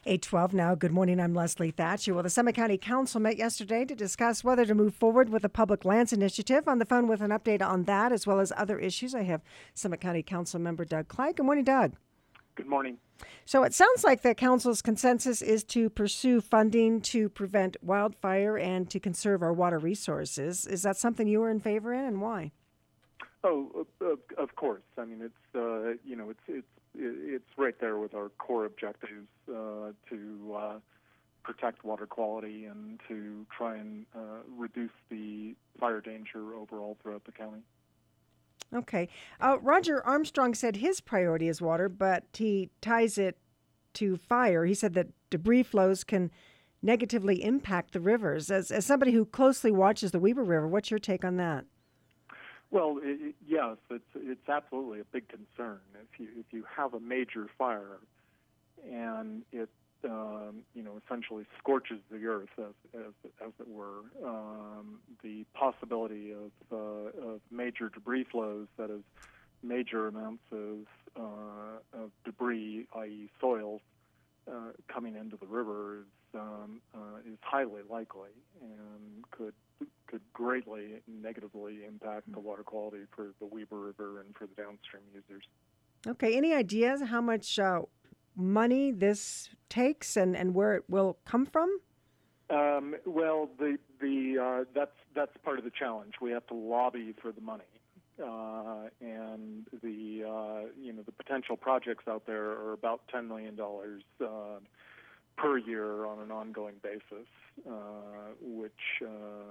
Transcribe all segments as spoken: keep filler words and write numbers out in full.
eight twelve now. Good morning. I'm Leslie Thatcher. Well, the Summit County Council met yesterday to discuss whether to move forward with the Public Lands Initiative. On the phone with an update on that, as well as other issues, I have Summit County Council member Doug Clyde. Good morning, Doug. Good morning. So it sounds like the council's consensus is to pursue funding to prevent wildfire and to conserve our water resources. Is that something you are in favor in, and why? Oh, uh, of course. I mean, it's uh, you know, it's it's it's right there with our core objectives uh, to uh, protect water quality and to try and uh, reduce the fire danger overall throughout the county. Okay. Uh, Roger Armstrong said his priority is water, but he ties it to fire. He said that debris flows can negatively impact the rivers. As as somebody who closely watches the Weber River, what's your take on that? Well, it, yes, it's it's absolutely a big concern. If you if you have a major fire and it um, you know essentially scorches the earth as as, as it were, um, the possibility of uh, of major debris flows, that is, major amounts of uh, of debris, that is, soils, uh, coming into the river is um, uh, is highly likely and could. could greatly negatively impact the water quality for the Weber River and for the downstream users. Okay, any ideas how much uh, money this takes and, and where it will come from? Um, well, the the uh, that's that's part of the challenge. We have to lobby for the money, uh, and the uh, you know the potential projects out there are about ten million dollars uh, per year on an ongoing basis, uh, which. Um,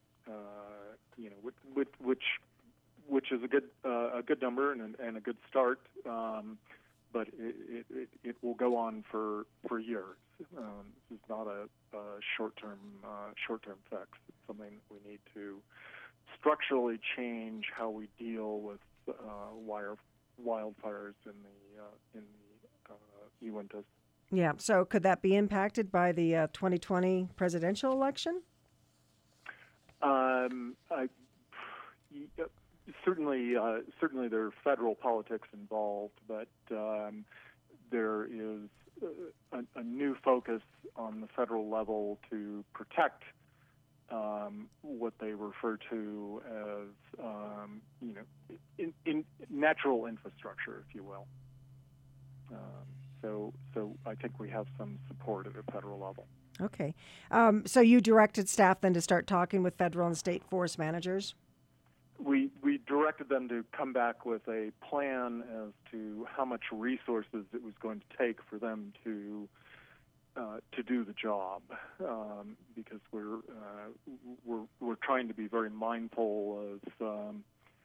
Uh, you know, which which which is a good uh, a good number and, and a good start, um, but it, it, it will go on for for years. Um, this is not a, a short-term uh, short-term fix. It's something that we need to structurally change how we deal with uh, wire wildfires in the uh, in the uh, Uintas. Yeah. So could that be impacted by the uh, twenty twenty presidential election? Um, I, certainly, uh, certainly there are federal politics involved, but um, there is a, a new focus on the federal level to protect um, what they refer to as, um, you know, in, in natural infrastructure, if you will. Um, so, so I think we have some support at a federal level. Okay. Um, so you directed staff then to start talking with federal and state forest managers? We we directed them to come back with a plan as to how much resources it was going to take for them to uh, to do the job, um, because we're uh, we're we're trying to be very mindful of, um,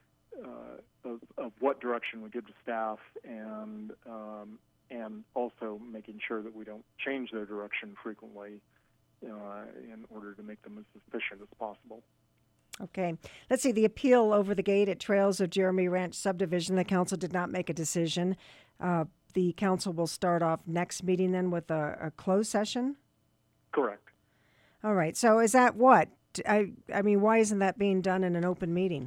uh, of of what direction we give to staff, and um, and also making sure that we don't change their direction frequently uh, in order to make them as efficient as possible. Okay. Let's see. The appeal over the gate at Trails of Jeremy Ranch subdivision, the council did not make a decision. Uh, the council will start off next meeting then with a, a closed session? Correct. All right. So is that what? I, I mean, why isn't that being done in an open meeting?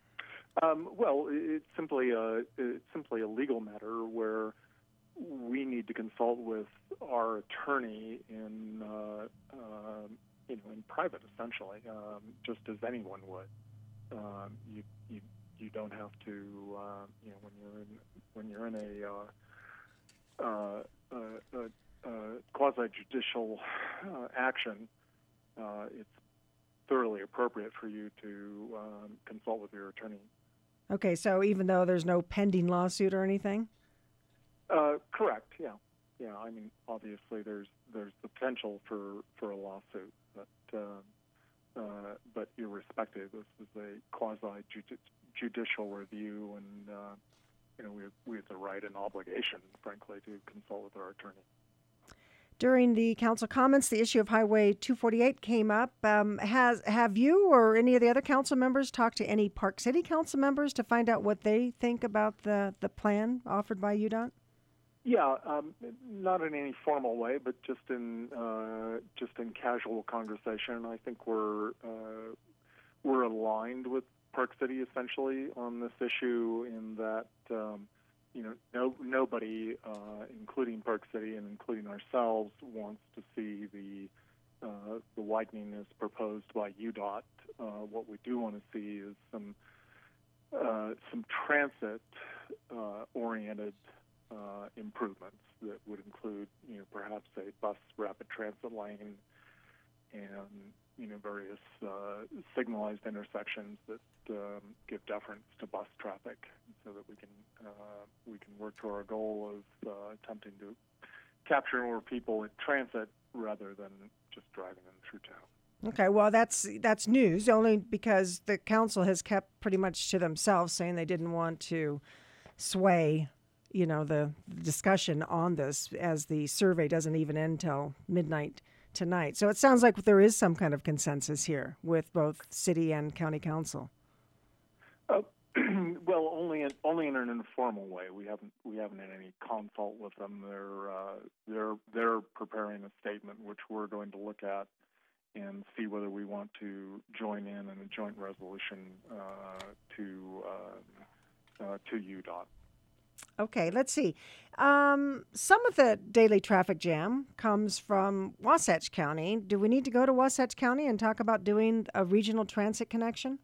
Um, well, it's simply a it's simply a legal matter where we need to consult with our attorney in uh, uh, you know in private, essentially, um, just as anyone would. Um, you you you don't have to uh, you know when you're in when you're in a uh, uh, uh, uh, uh, quasi judicial uh, action. Uh, it's thoroughly appropriate for you to um, consult with your attorney. Okay, so even though there's no pending lawsuit or anything? Uh, correct. Yeah, yeah. I mean, obviously, there's there's the potential for, for a lawsuit, but uh, uh, but irrespective, this is a quasi judicial review, and uh, you know we we have the right and obligation, frankly, to consult with our attorney. During the council comments, the issue of Highway two forty-eight came up. Um, has have you or any of the other council members talked to any Park City council members to find out what they think about the, the plan offered by U D O T? Yeah, um, not in any formal way, but just in uh, just in casual conversation. I think we're uh, we're aligned with Park City essentially on this issue in that um, you know, no nobody, uh, including Park City and including ourselves, wants to see the uh, the widening as proposed by U DOT. Uh, what we do want to see is some uh, some transit uh, oriented uh, improvements that would include, you know, perhaps a bus rapid transit lane and, you know, various uh, signalized intersections that um, give deference to bus traffic, so that we can uh, we can work toward our goal of uh, attempting to capture more people in transit rather than just driving them through town. Okay, well, that's that's news only because the council has kept pretty much to themselves, saying they didn't want to sway, you know, the discussion on this, as the survey doesn't even end till midnight tonight. So it sounds like there is some kind of consensus here with both city and county council. Uh, well, only in, only in an informal way. We haven't we haven't had any consult with them. They're uh, they're they're preparing a statement which we're going to look at and see whether we want to join in in a joint resolution uh, to uh, uh, to U DOT. Okay, let's see. Um, some of the daily traffic jam comes from Wasatch County. Do we need to go to Wasatch County and talk about doing a regional transit connection?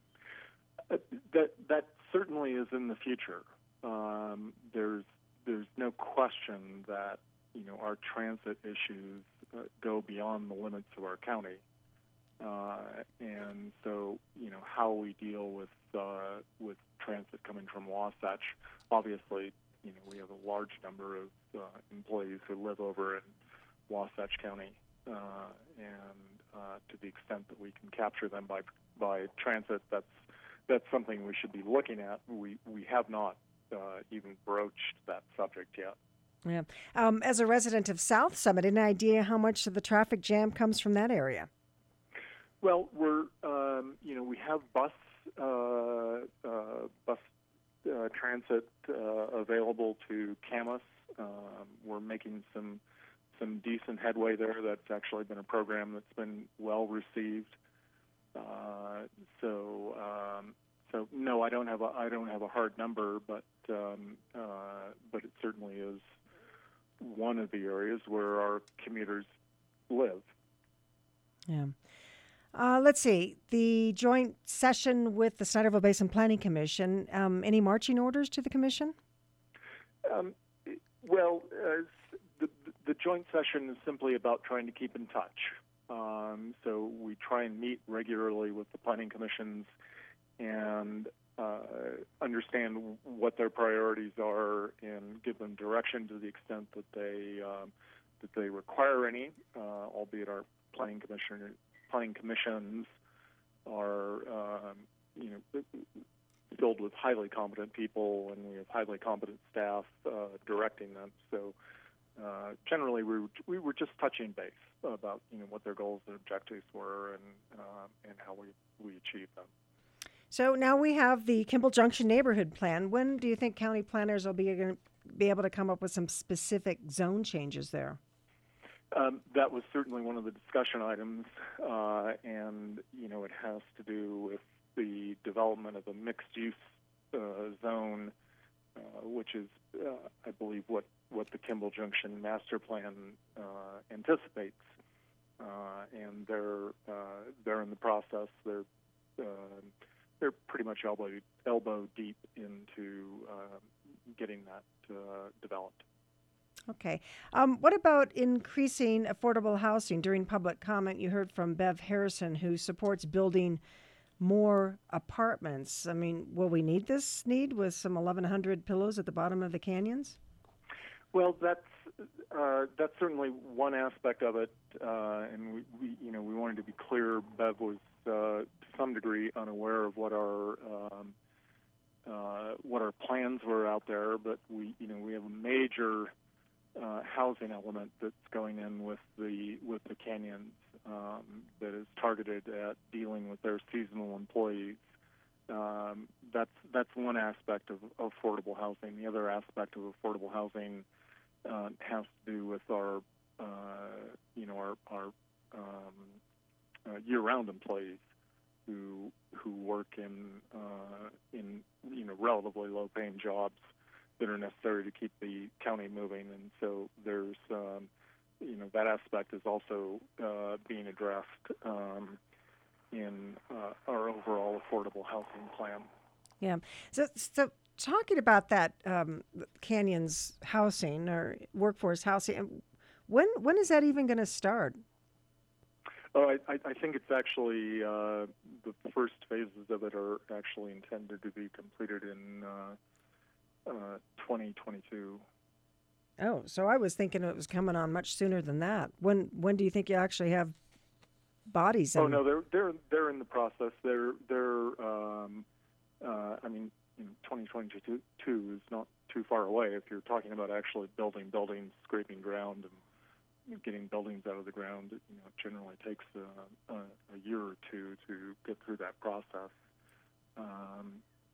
Uh, that that certainly is in the future. Um, there's there's no question that, you know, our transit issues uh, go beyond the limits of our county, uh, and so, you know, how we deal with uh, with transit coming from Wasatch. Obviously, you know, we have a large number of uh, employees who live over in Wasatch County, uh, and uh, to the extent that we can capture them by by transit, that's that's something we should be looking at. We we have not uh, even broached that subject yet. Yeah. Um, as a resident of South Summit, any idea how much of the traffic jam comes from that area? Well, we're um, you know, we have bus uh, uh, bus uh, transit uh, available to Camas. Um, we're making some some decent headway there. That's actually been a program that's been well received. Uh, so, um, so no, I don't have a I don't have a hard number, but um, uh, but it certainly is one of the areas where our commuters live. Yeah. Uh, let's see. The joint session with the Snyderville Basin Planning Commission. Um, any marching orders to the commission? Um, well, uh, the the joint session is simply about trying to keep in touch. Um, so we try and meet regularly with the planning commissions and uh, understand what their priorities are and give them direction to the extent that they um, that they require any. Uh, albeit our planning commissioner planning commissions are um, you know filled with highly competent people, and we have highly competent staff uh, directing them. So. Uh, generally, we were, we were just touching base about, you know, what their goals and objectives were, and uh, and how we, we achieved them. So now we have the Kimball Junction neighborhood plan. When do you think county planners will be going to be able to come up with some specific zone changes there? Um, that was certainly one of the discussion items, uh, and you know, it has to do with the development of a mixed-use uh, zone, uh, which is, uh, I believe, what. what the Kimball Junction master plan uh, anticipates, uh, and they're uh, they're in the process. They're uh, they're pretty much elbow elbow deep into uh, getting that uh, developed. Okay. Um, what about increasing affordable housing? During public comment, you heard from Bev Harrison, who supports building more apartments. I mean, will we need this need with some eleven hundred pillows at the bottom of the canyons? Well, that's uh, that's certainly one aspect of it, uh, and we, we, you know, we wanted to be clear. Bev was uh, to some degree unaware of what our um, uh, what our plans were out there, but we, you know, we have a major uh, housing element that's going in with the with the canyons um, that is targeted at dealing with their seasonal employees. Um, that's that's one aspect of, of affordable housing. The other aspect of affordable housing uh, has to do with our, uh, you know, our, our um, uh, year-round employees who who work in uh, in you know relatively low-paying jobs that are necessary to keep the county moving. And so there's, um, you know, that aspect is also uh, being addressed um, in uh, our overall affordable housing plan. Yeah. So, so talking about that um, Canyons housing or workforce housing, when when is that even going to start? Oh, I, I think it's actually uh, the first phases of it are actually intended to be completed in uh, uh, twenty twenty-two. Oh, so I was thinking it was coming on much sooner than that. When when do you think you actually have bodies in? Oh no, they're they're they're in the process. They're they're um, uh, I mean, you know, twenty twenty-two is not too far away. If you're talking about actually building buildings, scraping ground, and getting buildings out of the ground, you know, it generally takes a, a, a year or two to get through that process. Um,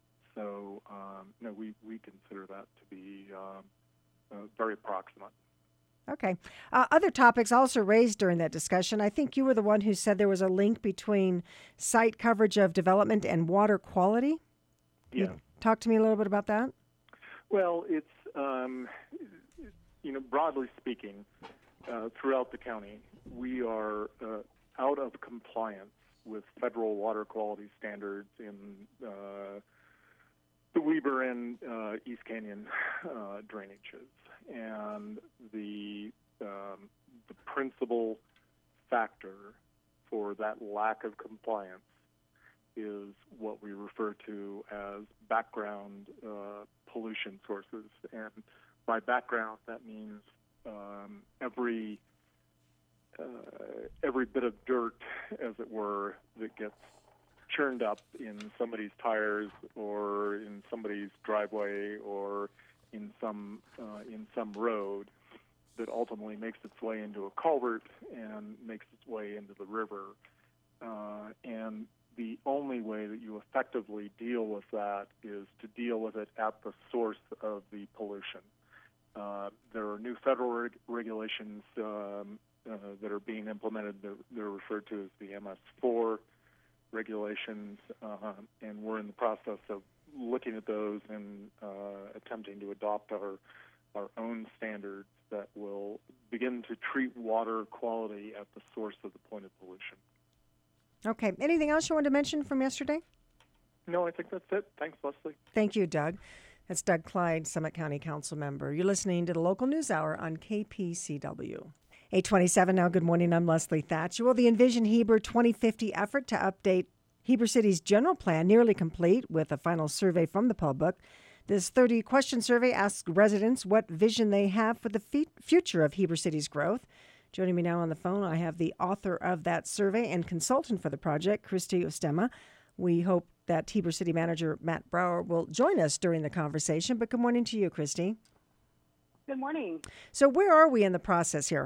so um, no, we we consider that to be um, uh, very approximate. Okay. Uh, other topics also raised during that discussion. I think you were the one who said there was a link between site coverage of development and water quality. Yeah. You talk to me a little bit about that. Well, it's um, you know, broadly speaking, uh, throughout the county, we are uh, out of compliance with federal water quality standards in uh, the Weber and uh, East Canyon uh, drainages. And the um, the principal factor for that lack of compliance is what we refer to as background uh, pollution sources. And by background, that means um, every uh, every bit of dirt, as it were, that gets churned up in somebody's tires or in somebody's driveway or in some uh, in some road that ultimately makes its way into a culvert and makes its way into the river. Uh, and the only way that you effectively deal with that is to deal with it at the source of the pollution. Uh, there are new federal reg- regulations um, uh, that are being implemented. They're, they're referred to as the M S four regulations, uh, and we're in the process of looking at those and uh, attempting to adopt our our own standards that will begin to treat water quality at the source of the point of pollution. Okay. Anything else you wanted to mention from yesterday? No, I think that's it. Thanks, Leslie. Thank you, Doug. That's Doug Clyde, Summit County Council member. You're listening to the Local News Hour on K P C W. eight twenty-seven now. Good morning. I'm Leslie Thatch. Well, the Envision Heber twenty fifty effort to update Heber City's general plan nearly complete with a final survey from the public. This thirty-question survey asks residents what vision they have for the f- future of Heber City's growth. Joining me now on the phone, I have the author of that survey and consultant for the project, Christy Ostema. We hope that Heber City Manager Matt Brower will join us during the conversation. But good morning to you, Christy. Good morning. So where are we in the process here?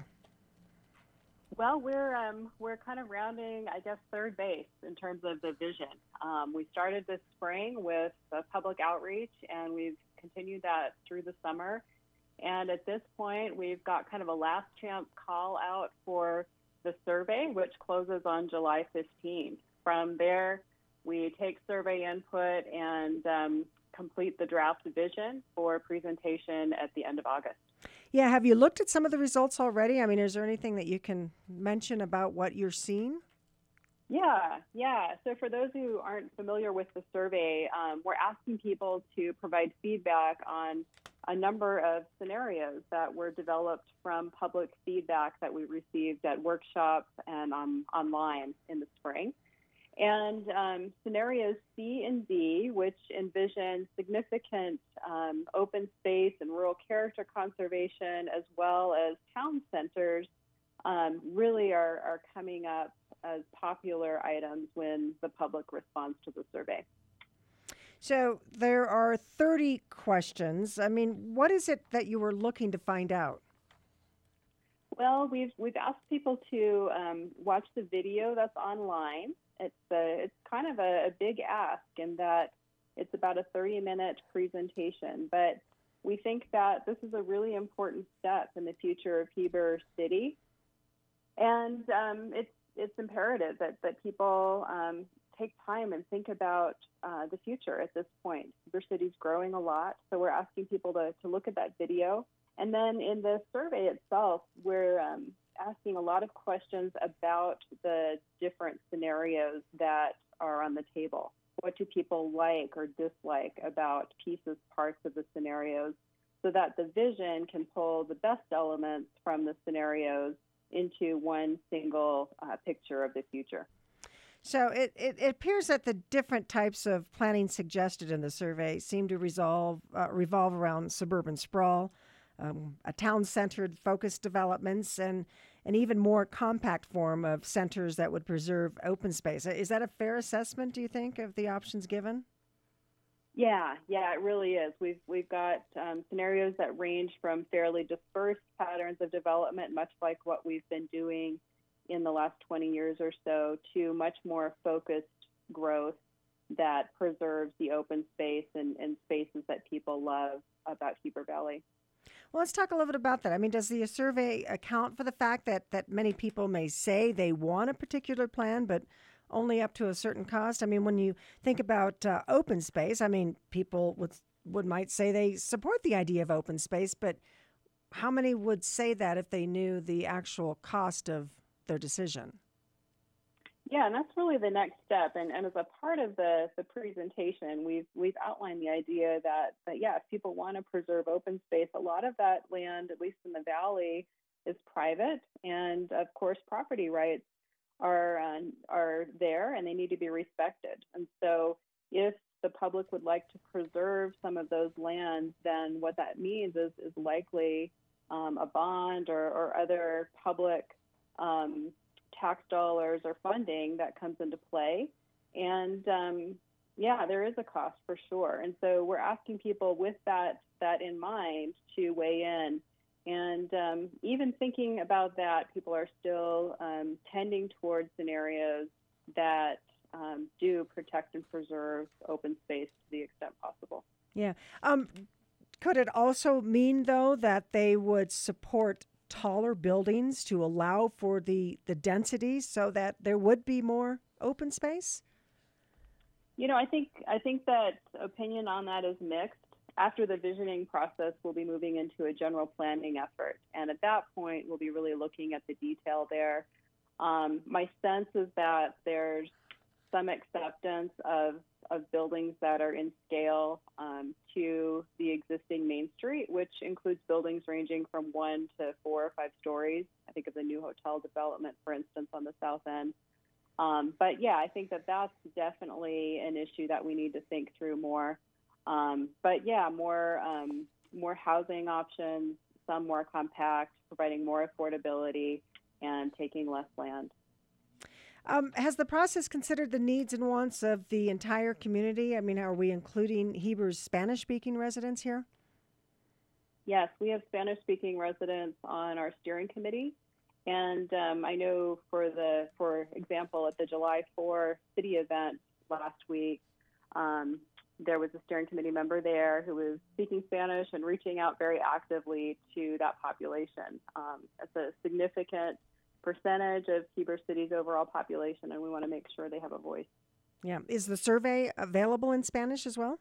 Well, we're um, we're kind of rounding, I guess, third base in terms of the vision. Um, we started this spring with a public outreach, and we've continued that through the summer. And at this point, we've got kind of a last chance call out for the survey, which closes on July fifteenth. From there, we take survey input and um, complete the draft vision for presentation at the end of August. Yeah, have you looked at some of the results already? I mean, is there anything that you can mention about what you're seeing? Yeah, yeah. So for those who aren't familiar with the survey, um, we're asking people to provide feedback on a number of scenarios that were developed from public feedback that we received at workshops and um, online in the spring. And um, scenarios C and D, which envision significant um, open space and rural character conservation, as well as town centers, um, really are, are coming up as popular items when the public responds to the survey. So there are thirty questions. I mean, what is it that you were looking to find out? Well, we've we've asked people to um, watch the video that's online. It's a, it's kind of a, a big ask in that it's about a thirty minute presentation, but we think that this is a really important step in the future of Heber City. And um, it's it's imperative that, that people um, take time and think about uh, the future at this point. Your city's growing a lot, so we're asking people to, to look at that video. And then in the survey itself, we're um, asking a lot of questions about the different scenarios that are on the table. What do people like or dislike about pieces, parts of the scenarios, so that the vision can pull the best elements from the scenarios into one single uh, picture of the future. So it, it, it appears that the different types of planning suggested in the survey seem to resolve, uh, revolve around suburban sprawl, um, a town-centered focused developments, and an even more compact form of centers that would preserve open space. Is that a fair assessment, do you think, of the options given? Yeah, yeah, it really is. We've we've got um, scenarios that range from fairly dispersed patterns of development, much like what we've been doing in the last twenty years or so, to much more focused growth that preserves the open space and, and spaces that people love about Heber Valley. Well, let's talk a little bit about that. I mean, does the survey account for the fact that, that many people may say they want a particular plan, but only up to a certain cost? I mean, when you think about uh, open space, I mean, people would, would might say they support the idea of open space, but how many would say that if they knew the actual cost of their decision? Yeah, and that's really the next step. And, and as a part of the, the presentation, we've we've outlined the idea that, that, yeah, if people want to preserve open space, a lot of that land, at least in the valley, is private. And, of course, property rights are uh, are there, and they need to be respected. And so if the public would like to preserve some of those lands, then what that means is, is likely um, a bond or, or other public um tax dollars or funding that comes into play. And um, yeah, there is a cost for sure. And so we're asking people with that that in mind to weigh in. And um, even thinking about that, people are still um, tending towards scenarios that um, do protect and preserve open space to the extent possible. Yeah. Um, could it also mean, though, that they would support taller buildings to allow for the, the density so that there would be more open space? You know, I think I think that opinion on that is mixed. After the visioning process, we'll be moving into a general planning effort. And at that point, we'll be really looking at the detail there. Um, my sense is that there's some acceptance of, of buildings that are in scale um, to the existing Main Street, which includes buildings ranging from one to four or five stories. I think of the new hotel development, for instance, on the south end. Um, but yeah, I think that that's definitely an issue that we need to think through more. Um, but yeah, more um, more housing options, some more compact, providing more affordability, and taking less land. Um, has the process considered the needs and wants of the entire community? I mean, are we including Heber's Spanish-speaking residents here? Yes, we have Spanish-speaking residents on our steering committee. And um, I know for the, for example, at the July fourth city event last week, um, there was a steering committee member there who was speaking Spanish and reaching out very actively to that population. Um, it's a significant percentage of Heber City's overall population, and we want to make sure they have a voice. Yeah. Is the survey available in Spanish as well?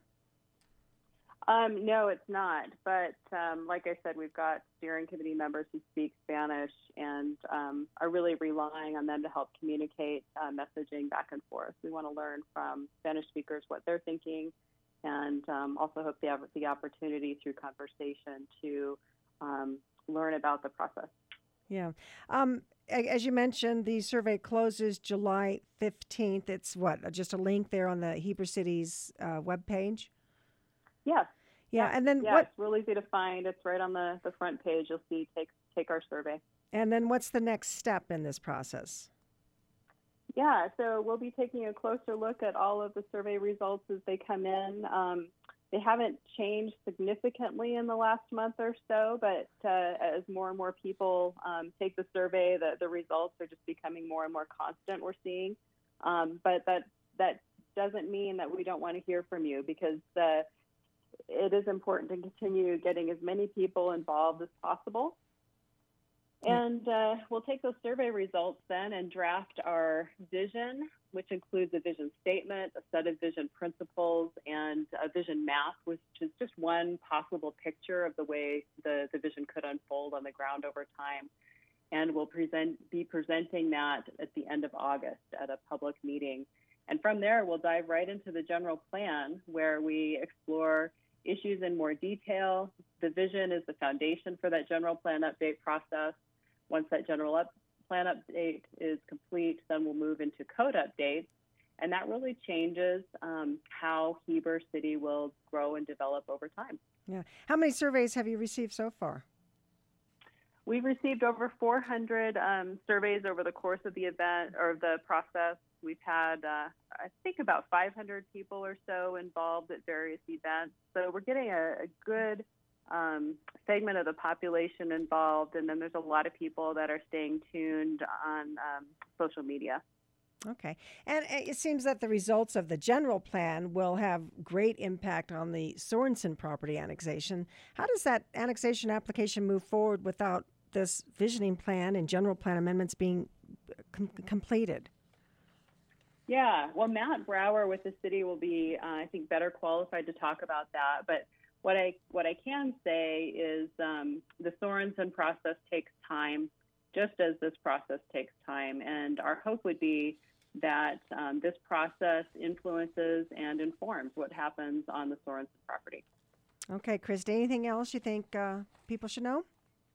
Um, no, it's not. But um, like I said, we've got steering committee members who speak Spanish and um, are really relying on them to help communicate uh, messaging back and forth. We want to learn from Spanish speakers what they're thinking, and um, also hope they have the opportunity through conversation to um, learn about the process. Yeah. Um, as you mentioned, the survey closes July fifteenth. It's what, just a link there on the Heber City's uh, webpage? Yes. Yeah, and then yeah, what? It's real easy to find. It's right on the, the front page. You'll see take take our survey. And then what's the next step in this process? Yeah, so we'll be taking a closer look at all of the survey results as they come in. Um, they haven't changed significantly in the last month or so, but uh, as more and more people um, take the survey, the, the results are just becoming more and more constant, we're seeing. Um, but that that doesn't mean that we don't want to hear from you, because the it is important to continue getting as many people involved as possible. And uh, we'll take those survey results then and draft our vision, which includes a vision statement, a set of vision principles, and a vision map, which is just one possible picture of the way the, the vision could unfold on the ground over time. And we'll present, be presenting that at the end of August at a public meeting. And from there, we'll dive right into the general plan, where we explore issues in more detail. The vision is the foundation for that general plan update process. Once that general up, plan update is complete, then we'll move into code updates. And that really changes um, how Heber City will grow and develop over time. Yeah. How many surveys have you received so far? We've received over four hundred um, surveys over the course of the event or the process. We've had, uh, I think, about five hundred people or so involved at various events. So we're getting a, a good um, segment of the population involved. And then there's a lot of people that are staying tuned on um, social media. Okay. And it seems that the results of the general plan will have great impact on the Sorensen property annexation. How does that annexation application move forward without this visioning plan and general plan amendments being com- completed? Yeah, well, Matt Brower with the city will be, uh, I think, better qualified to talk about that. But what I what I can say is um, the Sorensen process takes time, just as this process takes time. And our hope would be that um, this process influences and informs what happens on the Sorensen property. Okay, Christy, anything else you think uh, people should know?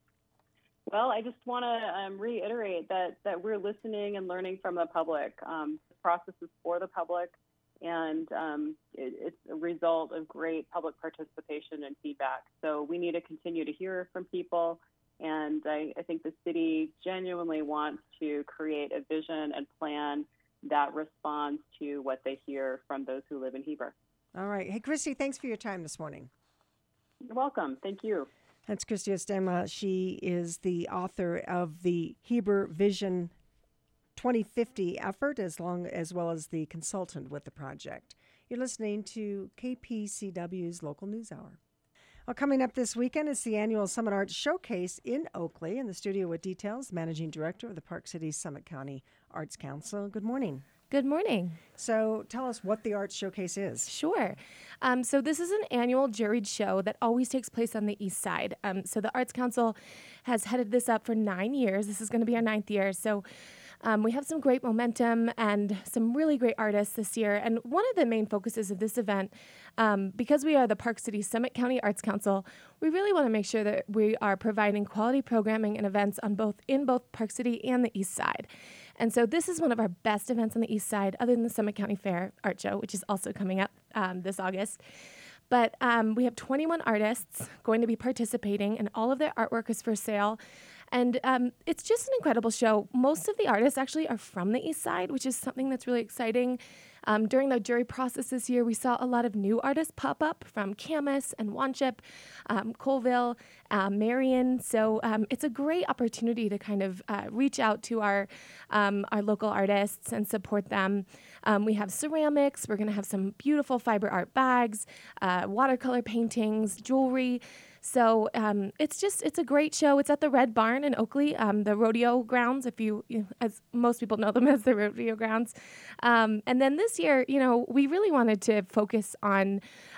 Well, I just want to um, reiterate that, that we're listening and learning from the public. Um, this process is for the public, and um, it, it's a result of great public participation and feedback. So we need to continue to hear from people, and I, I think the city genuinely wants to create a vision and plan that responds to what they hear from those who live in Heber. All right. Hey, Christy, thanks for your time this morning. You're welcome. Thank you. That's Christy Ostema. She is the author of the Heber Vision twenty fifty effort, as long as well as the consultant with the project. You're listening to K P C W's Local News Hour. Well, coming up this weekend is the annual Summit Arts Showcase in Oakley. In the studio with details, Managing Director of the Park City Summit County Arts Council. Good morning. Good morning. So tell us what the Arts Showcase is. Sure. Um, so this is an annual juried show that always takes place on the East Side. Um, so the Arts Council has headed this up for nine years. This is going to be our ninth year. So um, we have some great momentum and some really great artists this year. And one of the main focuses of this event, um, because we are the Park City Summit County Arts Council, we really want to make sure that we are providing quality programming and events on both in both Park City and the East Side. And so this is one of our best events on the East Side, other than the Summit County Fair Art Show, which is also coming up um, this August. But um, we have twenty-one artists going to be participating, and all of their artwork is for sale. And um, it's just an incredible show. Most of the artists actually are from the East Side, which is something that's really exciting. Um, during the jury process this year, we saw a lot of new artists pop up from Camas and Wanship, um, Colville, uh, Marion. So um, it's a great opportunity to kind of uh, reach out to our um, our local artists and support them. Um, we have ceramics. We're going to have some beautiful fiber art bags, uh, watercolor paintings, jewelry. So um, it's just, it's a great show. It's at the Red Barn in Oakley, um, the rodeo grounds, if you, you, as most people know them as the rodeo grounds. Um, and then this year, you know, we really wanted to focus on,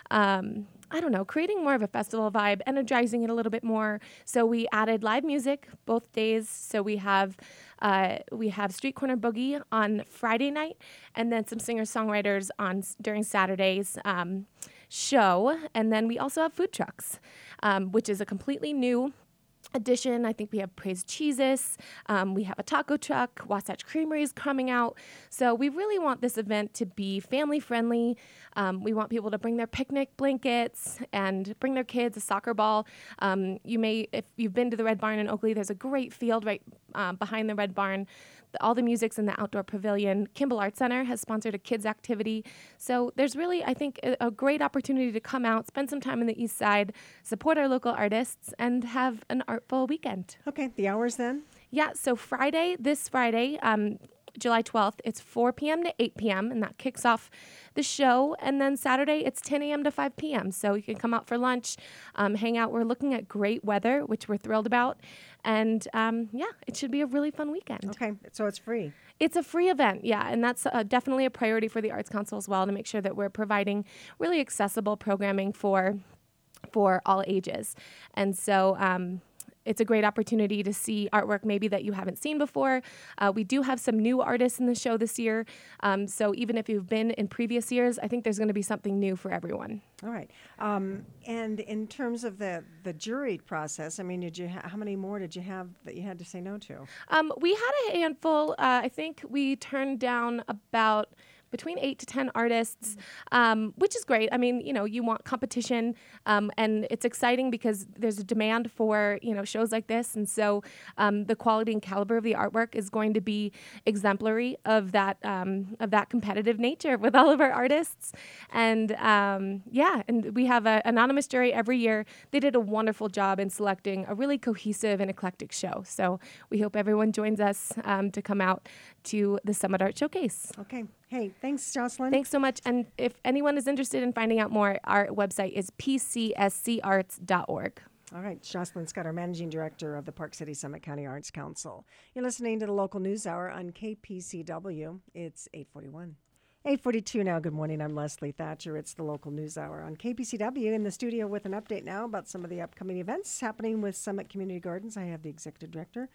um, I don't know, creating more of a festival vibe, energizing it a little bit more. So we added live music both days. So we have uh, we have Street Corner Boogie on Friday night, and then some singer-songwriters on during Saturday's um, show. And then we also have food trucks, um, which is a completely new addition. I think we have Praise Cheeses. Um, we have a taco truck. Wasatch Creamery is coming out. So we really want this event to be family friendly. Um, we want people to bring their picnic blankets and bring their kids a soccer ball. Um, you may, if you've been to the Red Barn in Oakley, there's a great field right uh, behind the Red Barn. The, all the music's in the outdoor pavilion. Kimball Arts Center has sponsored a kids activity. So there's really, I think, a, a great opportunity to come out, spend some time on the East Side, support our local artists, and have an artful weekend. Okay, the hours then? Yeah, so Friday, this Friday, um, July twelfth. It's four p.m. to eight p.m. and that kicks off the show. And then Saturday, it's ten a.m. to five p.m. So you can come out for lunch, um, hang out. We're looking at great weather, which we're thrilled about. And um, yeah, it should be a really fun weekend. Okay, so it's free. It's a free event, yeah, and that's uh, definitely a priority for the Arts Council as well, to make sure that we're providing really accessible programming for for all ages. And so um, it's a great opportunity to see artwork maybe that you haven't seen before. Uh, we do have some new artists in the show this year, um, so even if you've been in previous years, I think there's going to be something new for everyone. All right. Um, and in terms of the, the jury process, I mean, did you ha- how many more did you have that you had to say no to? Um, we had a handful. Uh, I think we turned down about between eight to ten artists, um, which is great. I mean, you know, you want competition, um, and it's exciting because there's a demand for, you know, shows like this. And so um, the quality and caliber of the artwork is going to be exemplary of that um, of that competitive nature with all of our artists. And um, yeah, and we have an anonymous jury every year. They did a wonderful job in selecting a really cohesive and eclectic show. So we hope everyone joins us um, to come out to the Summit Art Showcase. Okay. Hey, thanks, Jocelyn. Thanks so much. And if anyone is interested in finding out more, our website is p c s c arts dot org. All right, Jocelyn Scudder, Managing Director of the Park City Summit County Arts Council. You're listening to the local news hour on K P C W. It's eight forty-one. eight forty-two now. Good morning. I'm Leslie Thatcher. It's the local news hour on K P C W. In the studio with an update now about some of the upcoming events happening with Summit Community Gardens. I have the Executive Director,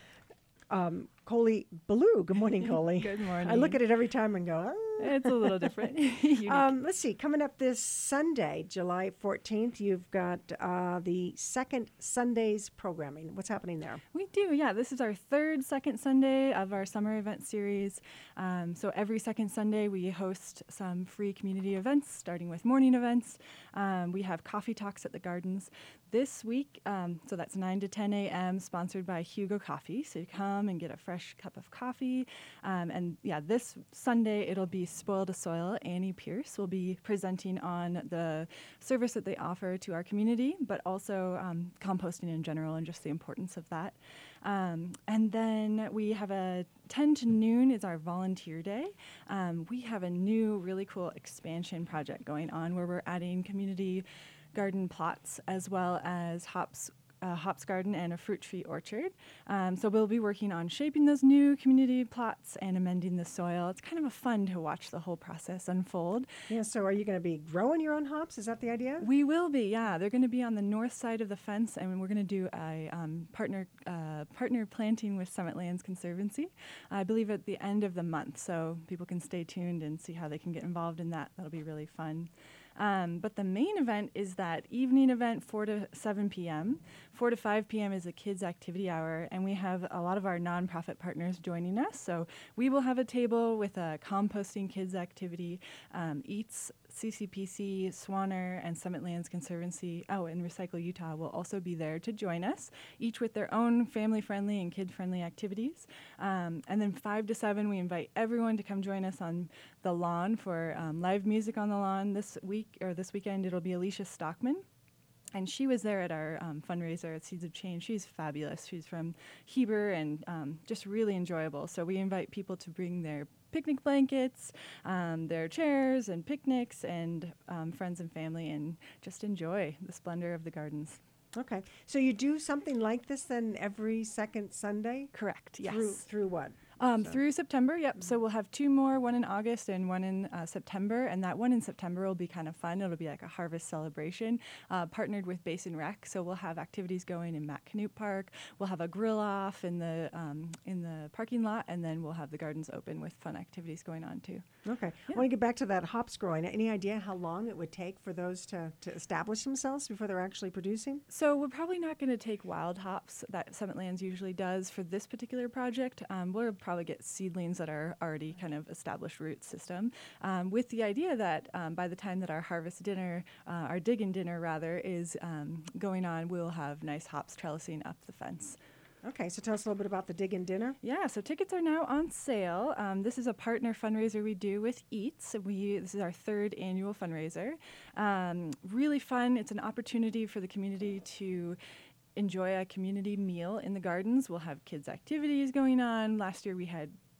Um, Coley Ballou. Good morning, Coley. Good morning. I look at it every time and go, ah. It's a little different. um, let's see. Coming up this Sunday, July fourteenth, you've got uh, the second Sunday's programming. What's happening there? We do, yeah. This is our third second Sunday of our summer event series. Um, so every second Sunday, we host some free community events, starting with morning events. Um, we have coffee talks at the gardens. This week, um, so that's nine to ten a.m., sponsored by Hugo Coffee. So you come and get a fresh cup of coffee. Um, and yeah, this Sunday, it'll be Spoil to Soil. Annie Pierce will be presenting on the service that they offer to our community, but also um, composting in general and just the importance of that. Um, and then we have a ten to noon is our volunteer day. Um, we have a new really cool expansion project going on where we're adding community garden plots as well as hops, uh, hops garden and a fruit tree orchard. Um, so we'll be working on shaping those new community plots and amending the soil. It's kind of a fun to watch the whole process unfold. Yeah, so are you going to be growing your own hops? Is that the idea? We will be, yeah. They're going to be on the north side of the fence, and we're going to do a um, partner uh, partner planting with Summit Lands Conservancy, I believe at the end of the month, so people can stay tuned and see how they can get involved in that. That'll be really fun. Um, but the main event is that evening event, four to seven p.m. four to five p.m. is a kids' activity hour, and we have a lot of our nonprofit partners joining us. So we will have a table with a composting kids' activity, um, Eats, C C P C, Swanner, and Summit Lands Conservancy, oh, and Recycle Utah will also be there to join us, each with their own family-friendly and kid-friendly activities. Um, and then five to seven, we invite everyone to come join us on the lawn for um, live music on the lawn this week, or this weekend. It'll be Alicia Stockman. And she was there at our um, fundraiser at Seeds of Change. She's fabulous. She's from Heber and um, just really enjoyable. So we invite people to bring their picnic blankets, um, their chairs and picnics, and um, friends and family, and just enjoy the splendor of the gardens. Okay. So you do something like this then every second Sunday? Correct, yes. Through, through what? Um, So- Through September, yep. Mm-hmm. So we'll have two more, one in August and one in uh, September. And that one in September will be kind of fun. It'll be like a harvest celebration, uh, partnered with Basin Rec. So we'll have activities going in Matt Canute Park. We'll have a grill off in the um, in the parking lot, and then we'll have the gardens open with fun activities going on too. Okay. Yeah. I want to get back to that hops growing. Any idea how long it would take for those to, to establish themselves before they're actually producing? So we're probably not going to take wild hops that Summit Lands usually does for this particular project. Um, we'll probably get seedlings that are already kind of established root system, um, with the idea that um, by the time that our harvest dinner, uh, our dig-in dinner rather, is um, going on, we'll have nice hops trellising up the fence. Okay, so tell us a little bit about the dig-in dinner. Yeah, so tickets are now on sale. Um, this is a partner fundraiser we do with Eats. We This is our third annual fundraiser. Um, really fun. It's an opportunity for the community to enjoy a community meal in the gardens. We'll have kids' activities going on. Last year we had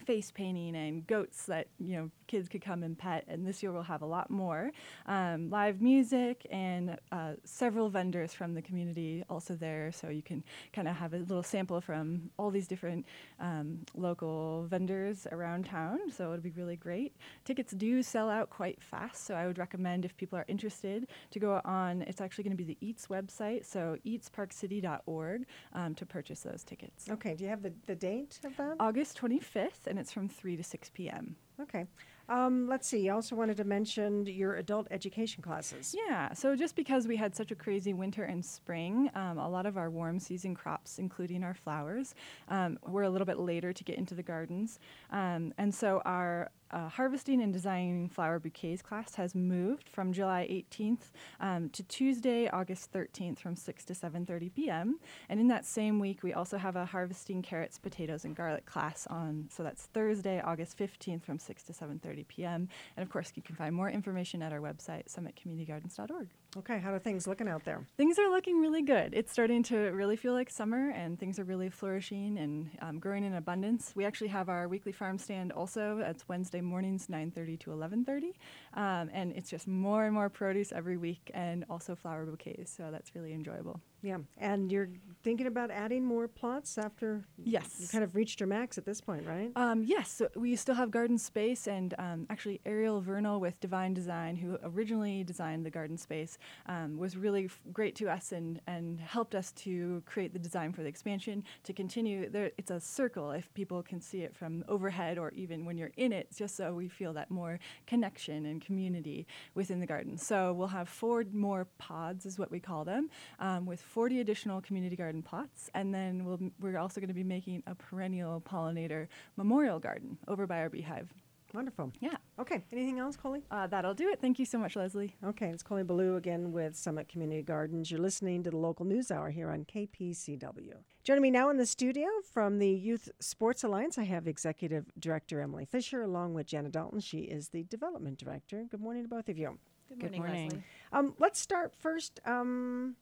face painting and goats that, you know, kids could come and pet. And this year we'll have a lot more. Um, live music and uh, several vendors from the community also there. So you can kind of have a little sample from all these different um, local vendors around town. So it'll be really great. Tickets do sell out quite fast. So I would recommend, if people are interested, to go on, it's actually going to be the EATS website. So eats park city dot org um, to purchase those tickets. Okay. Do you have the, the date of that? August twenty-fifth, and it's from three to six p.m. Okay. Um, let's see. You also wanted to mention your adult education classes. Yeah, so just because we had such a crazy winter and spring, um, a lot of our warm season crops, including our flowers, um, were a little bit later to get into the gardens. Um, and so our uh, harvesting and designing flower bouquets class has moved from July eighteenth um, to Tuesday, August thirteenth from six to seven thirty p.m. And in that same week, we also have a harvesting carrots, potatoes, and garlic class on, so that's Thursday, August fifteenth from six to seven thirty p.m. And of course, you can find more information at our website, summit community gardens dot org. Okay. How are things looking out there? Things are looking really good. It's starting to really feel like summer, and things are really flourishing and um, growing in abundance. We actually have our weekly farm stand also. It's Wednesday mornings, nine thirty to eleven thirty. Um, and it's just more and more produce every week, and also flower bouquets. So that's really enjoyable. Yeah. And you're thinking about adding more plots after Yes. you kind of reached your max at this point, right? Um, yes, so we still have garden space, and um, actually Ariel Vernal with Divine Design, who originally designed the garden space, um, was really f- great to us and, and helped us to create the design for the expansion to continue. There, it's a circle if people can see it from overhead or even when you're in it, just so we feel that more connection and community within the garden. So we'll have four more pods, is what we call them, um, with forty additional community garden plots, and then we'll, we're also going to be making a perennial pollinator memorial garden over by our beehive. Wonderful. Yeah. Okay. Anything else, Coley? Uh, that'll do it. Thank you so much, Leslie. Okay. It's Coley Ballou again with Summit Community Gardens. You're listening to the local news hour here on K P C W. Joining me now in the studio from the Youth Sports Alliance, I have Executive Director Emily Fisher, along with Jenna Dalton. She is the Development Director. Good morning to both of you. Good Good morning, morning. Leslie. Um, let's start first. Um,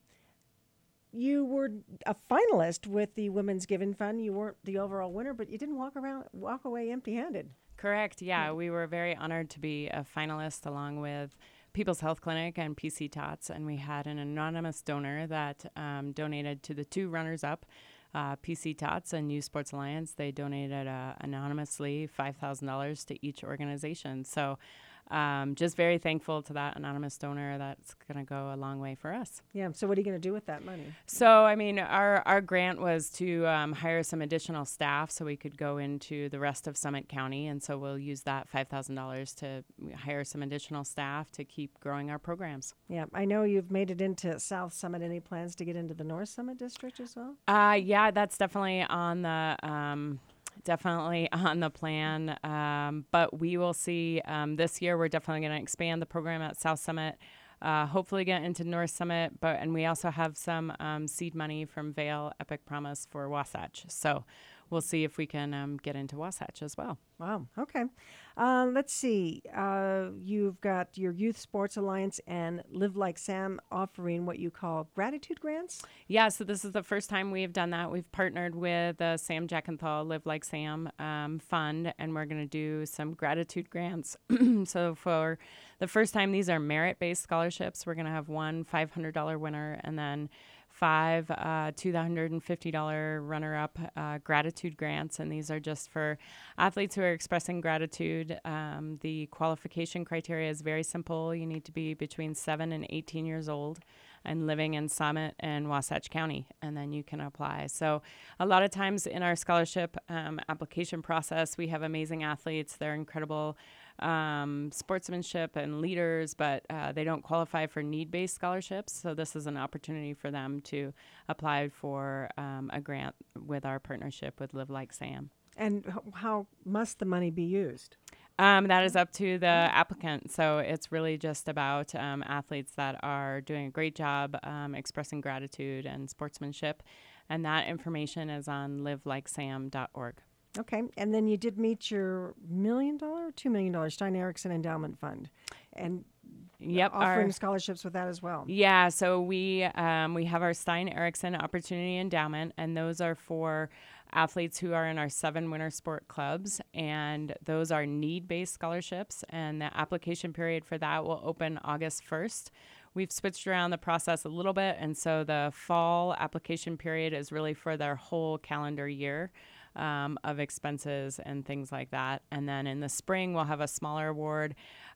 you were a finalist with the Women's Giving Fund. You weren't the overall winner, but you didn't walk around, walk away empty-handed. Correct. Yeah, we were very honored to be a finalist along with People's Health Clinic and P C Tots, and we had an anonymous donor that um, donated to the two runners-up, uh, P C Tots and Youth Sports Alliance. They donated uh, anonymously five thousand dollars to each organization. So um, just very thankful to that anonymous donor. That's going to go a long way for us. Yeah. So what are you going to do with that money? So, I mean, our, our grant was to um, hire some additional staff so we could go into the rest of Summit County. And so we'll use that five thousand dollars to hire some additional staff to keep growing our programs. Yeah. I know you've made it into South Summit. Any plans to get into the North Summit district as well? Uh, yeah, that's definitely on the... Um, Definitely on the plan, um, but we will see. Um, this year, we're definitely going to expand the program at South Summit, uh, hopefully get into North Summit, but and we also have some um, seed money from Vail Epic Promise for Wasatch. So we'll see if we can um, get into Wasatch as well. Wow. Okay. Uh, let's see. Uh, you've got your Youth Sports Alliance and Live Like Sam offering what you call gratitude grants. Yeah, so this is the first time we've done that. We've partnered with the Sam Jackenthal Live Like Sam um, Fund, and we're going to do some gratitude grants. So for the first time, these are merit-based scholarships. We're going to have one five hundred dollars winner, and then five uh, two hundred fifty dollars runner-up uh, gratitude grants, and these are just for athletes who are expressing gratitude. Um, the qualification criteria is very simple. You need to be between seven and eighteen years old and living in Summit and Wasatch County, and then you can apply. So a lot of times in our scholarship um, application process, we have amazing athletes. They're incredible um, sportsmanship and leaders, but uh, they don't qualify for need-based scholarships. So this is an opportunity for them to apply for um, a grant with our partnership with Live Like Sam. And h- how must the money be used? Um, that is up to the applicant. So it's really just about um, athletes that are doing a great job um, expressing gratitude and sportsmanship. And that information is on live like sam dot org. Okay. And then you did meet your million dollar or two million dollar Stein Eriksen Endowment Fund, and Yep, offering our- scholarships with that as well. Yeah, so we um, we have our Stein Eriksen Opportunity Endowment, and those are for athletes who are in our seven winter sport clubs, and those are need-based scholarships, and the application period for that will open August first. We've switched around the process a little bit, and so the fall application period is really for their whole calendar year um, of expenses and things like that. And then in the spring, we'll have a smaller award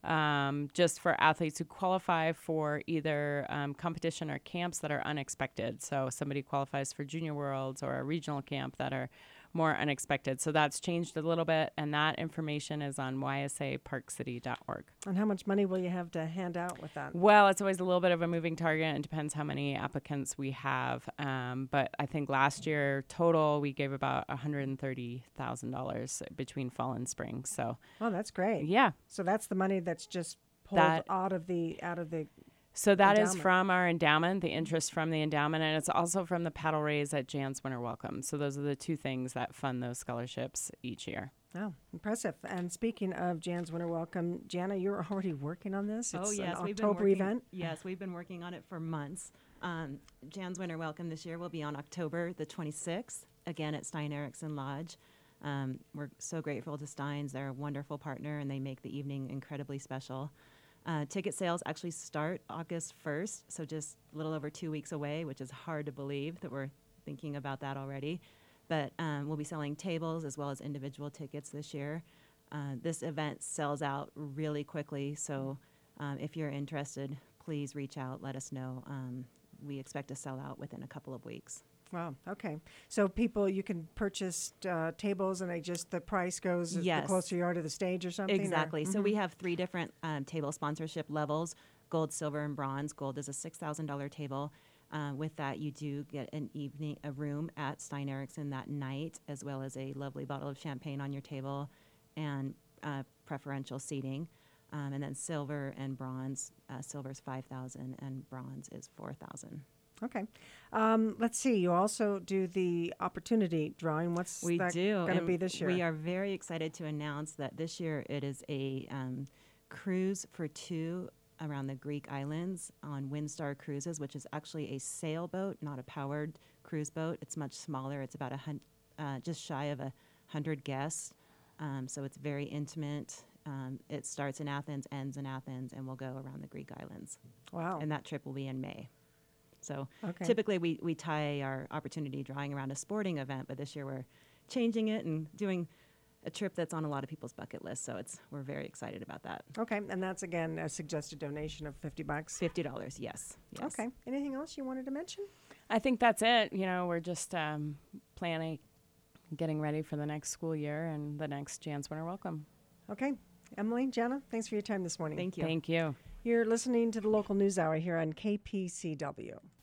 um, just for athletes who qualify for either um, competition or camps that are unexpected. So somebody qualifies for Junior Worlds or a regional camp that are more unexpected. So that's changed a little bit, and that information is on y s a park city dot org. And how much money will you have to hand out with that? Well, it's always a little bit of a moving target. It depends how many applicants we have. Um, but I think last year total we gave about one hundred thirty thousand dollars between fall and spring. So, oh, that's great. yeah. So that's the money that's just pulled That- out of the out of the. So that is Endowment. from our endowment, the interest from the endowment, and it's also from the paddle raise at Jan's Winter Welcome. So those are the two things that fund those scholarships each year. Oh, impressive. And speaking of Jan's Winter Welcome, Jana, you're already working on this. It's oh yes, an we've been October working, event. Yes, we've been working on it for months. Um, Jan's Winter Welcome this year will be on October the twenty-sixth, again at Stein Eriksen Lodge. Um, we're so grateful to Steins. They're a wonderful partner, and they make the evening incredibly special. Uh, ticket sales actually start August first, so just a little over two weeks away, which is hard to believe that we're thinking about that already. But um, we'll be selling tables as well as individual tickets this year. Uh, this event sells out really quickly, so um, if you're interested, please reach out, let us know. Um, we expect to sell out within a couple of weeks. Wow. Okay. So people, you can purchase uh, tables, and they just the price goes as Yes. the closer you are to the stage or something. or- Exactly. So Mhm. we have three different um, table sponsorship levels: gold, silver, and bronze. Gold is a six thousand dollar table. Uh, with that, you do get an evening, a room at Stein Eriksen that night, as well as a lovely bottle of champagne on your table, and uh, preferential seating. Um, and then silver and bronze. Uh, silver is five thousand, and bronze is four thousand. Okay. Um, let's see. You also do the opportunity drawing. What's We that do. going to and be this year? We are very excited to announce that this year it is a um, cruise for two around the Greek islands on Windstar Cruises, which is actually a sailboat, not a powered cruise boat. It's much smaller. It's about a hun- uh, just shy of a hundred guests. Um, so it's very intimate. Um, it starts in Athens, ends in Athens, and will go around the Greek islands. Wow. And that trip will be in May. So Okay. typically we, we tie our opportunity drawing around a sporting event, but this year we're changing it and doing a trip that's on a lot of people's bucket list. So it's we're very excited about that. Okay. And that's, again, a suggested donation of fifty bucks. Fifty dollars, yes. yes. Okay. Anything else you wanted to mention? I think that's it. You know, we're just um, planning, getting ready for the next school year and the next Jan's Winter Welcome. Okay. Emily, Jana, thanks for your time this morning. Thank you. Thank you. You're listening to the local news hour here on K P C W.